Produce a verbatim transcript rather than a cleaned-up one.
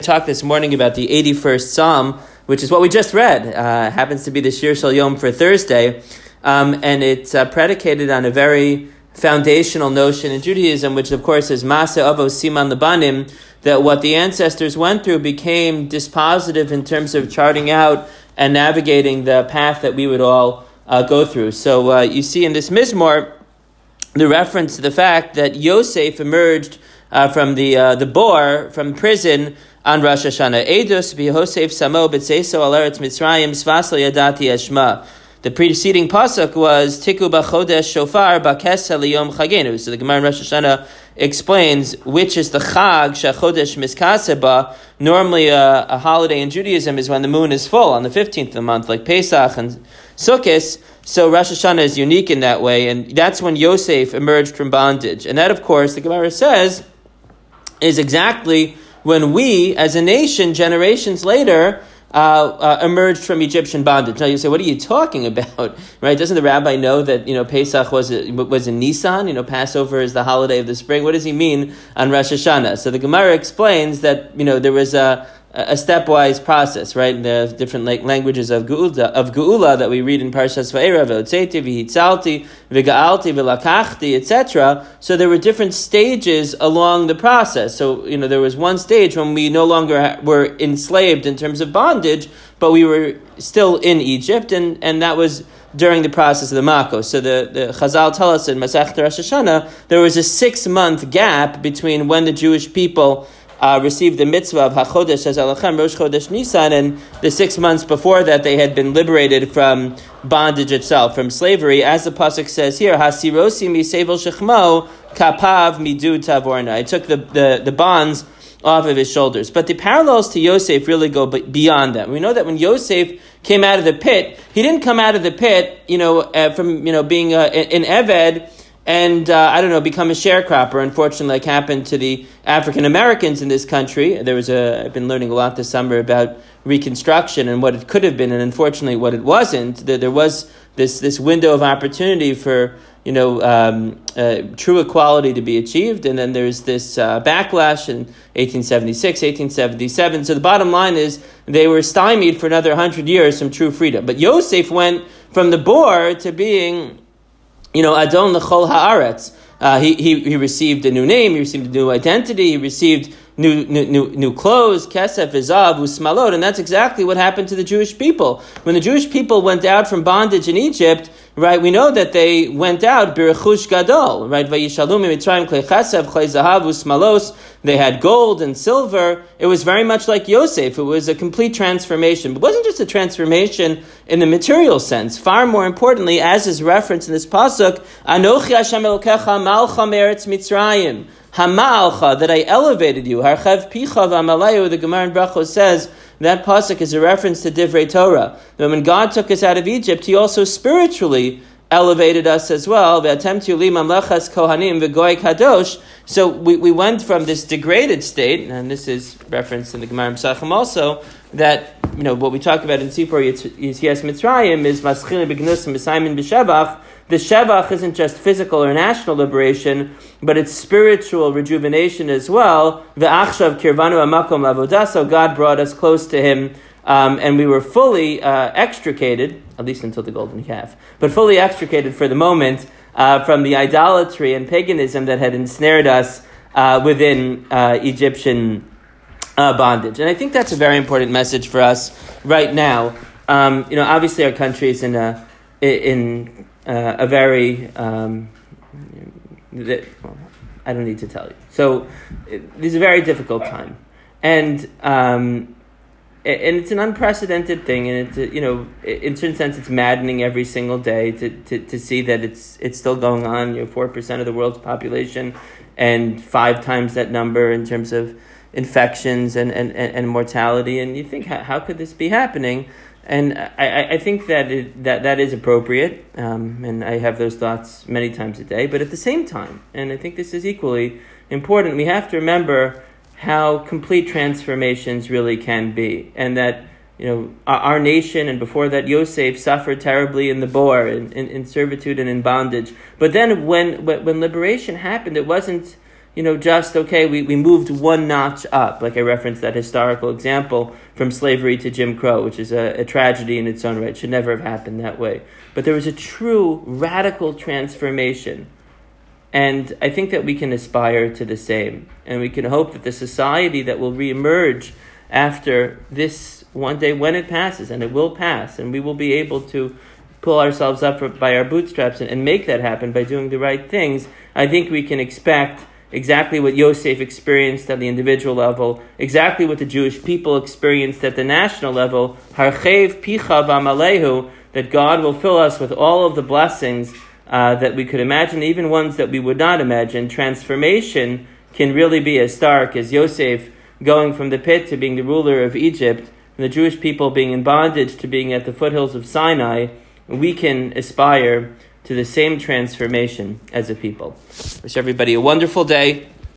Talk this morning about the eighty-first Psalm, which is what we just read. Uh, happens to be the Shir Shel Yom for Thursday, um, and it's uh, predicated on a very foundational notion in Judaism, which of course is Masa Avos Siman Labanim, that what the ancestors went through became dispositive in terms of charting out and navigating the path that we would all uh, go through. So uh, you see in this Mizmor the reference to the fact that Yosef emerged uh, from the uh, the bor, from prison, on Rosh Hashanah. Eidos b'Yosef samo b'tzeiso al eretz Mitzrayim svasel yadati eshma. The preceding pasuk was Tiku b'chodesh shofar b'kesel liyom chagenu. So the Gemara in Rosh Hashanah explains which is the chag shechodesh miskaseh ba. Normally a, a holiday in Judaism is when the moon is full, on the fifteenth of the month, like Pesach and Sukkot. So Rosh Hashanah is unique in that way, and that's when Yosef emerged from bondage. And that, of course, the Gemara says, is exactly when we, as a nation, generations later, uh, uh, emerged from Egyptian bondage. Now you say, what are you talking about? Right? Doesn't the rabbi know that, you know, Pesach was a, was in Nisan? You know, Passover is the holiday of the spring. What does he mean on Rosh Hashanah? So the Gemara explains that, you know, there was a a stepwise process, right? The different like languages of Geula, of Geula that we read in Parshas Va'era, V'otzeti, V'hitzalti, V'ga'alti, V'lakachti, et cetera. So there were different stages along the process. So, you know, there was one stage when we no longer were enslaved in terms of bondage, but we were still in Egypt, and, and that was during the process of the Makos. So the, the Chazal tell us in Masechet Rosh Hashanah, there was a six-month gap between when the Jewish people Uh, received the mitzvah of HaChodesh as Alachem, Rosh Chodesh Nisan, and the six months before that they had been liberated from bondage itself, from slavery. As the pasuk says here, Hasirosi misevel shechmo kapav midu tavorna. I took the, the, the bonds off of his shoulders. But the parallels to Yosef really go beyond that. We know that when Yosef came out of the pit, he didn't come out of the pit, you know, uh, from you know being uh, an Eved, and, uh, I don't know, become a sharecropper, unfortunately, like happened to the African Americans in this country. There was a, I've been learning a lot this summer about Reconstruction and what it could have been, and unfortunately what it wasn't. There, there was this, this window of opportunity for, you know, um, uh, true equality to be achieved, and then there's this uh, backlash in eighteen seventy-six, eighteen seventy-seven. So the bottom line is they were stymied for another hundred years from true freedom. But Yosef went from the bor to being, you know, Adon L'chol Haaretz. Uh, he, he he received a new name, he received a new identity, he received new new new, new clothes, kesef, vizav, usmalot, and that's exactly what happened to the Jewish people. When the Jewish people went out from bondage in Egypt, right, we know that they went out b'rechush gadol, right, vayishalu mitzrayim klei chesef, klei zahav, usmalos. They had gold and silver. It was very much like Yosef. It was a complete transformation. But it wasn't just a transformation in the material sense. Far more importantly, as is referenced in this pasuk, Anochi Hashem Elokecha malcha meretz Mitzrayim. Hamalcha, that I elevated you. Harchev picha v'amalayu, the Gemara in Brachos says, that pasuk is a reference to Divrei Torah. That when God took us out of Egypt, He also spiritually elevated us as well. So we, we went from this degraded state, and this is referenced in the Gemara Pesachim also, that, you know, what we talk about in Sipur Yetzias Mitzrayim is Maschil B'Gnusim B'Saymin B'Shevach. The Shevach isn't just physical or national liberation, but it's spiritual rejuvenation as well. V'achshav kirvanu amakom lavodah, so God brought us close to Him, um, and we were fully uh, extricated, at least until the golden calf, but fully extricated for the moment uh, from the idolatry and paganism that had ensnared us uh, within uh, Egyptian uh, bondage. And I think that's a very important message for us right now. Um, you know, obviously our country is in a in uh, a very um, well, I don't need to tell you. So it, this is a very difficult time, and um, and it's an unprecedented thing, and it's, you know, in a certain sense, it's maddening every single day to, to, to see that it's it's still going on. You know, four percent of the world's population, and five times that number in terms of infections and, and, and mortality. And you think, how, how could this be happening? And I, I think that it, that that is appropriate, um, and I have those thoughts many times a day. But at the same time, and I think this is equally important, we have to remember how complete transformations really can be, and that, you know, our, our nation, and before that Yosef, suffered terribly in the bor, in, in, in servitude and in bondage. But then when when liberation happened, it wasn't you know, just, okay, we, we moved one notch up, like I referenced that historical example from slavery to Jim Crow, which is a, a tragedy in its own right. It should never have happened that way. But there was a true radical transformation. And I think that we can aspire to the same. And we can hope that the society that will reemerge after this one day, when it passes, and it will pass, and we will be able to pull ourselves up by our bootstraps and, and make that happen by doing the right things, I think we can expect exactly what Yosef experienced at the individual level, exactly what the Jewish people experienced at the national level, Harchev Picha V'Amalehu, that God will fill us with all of the blessings uh, that we could imagine, even ones that we would not imagine. Transformation can really be as stark as Yosef going from the pit to being the ruler of Egypt, and the Jewish people being in bondage to being at the foothills of Sinai. We can aspire to the same transformation as a people. Wish everybody a wonderful day.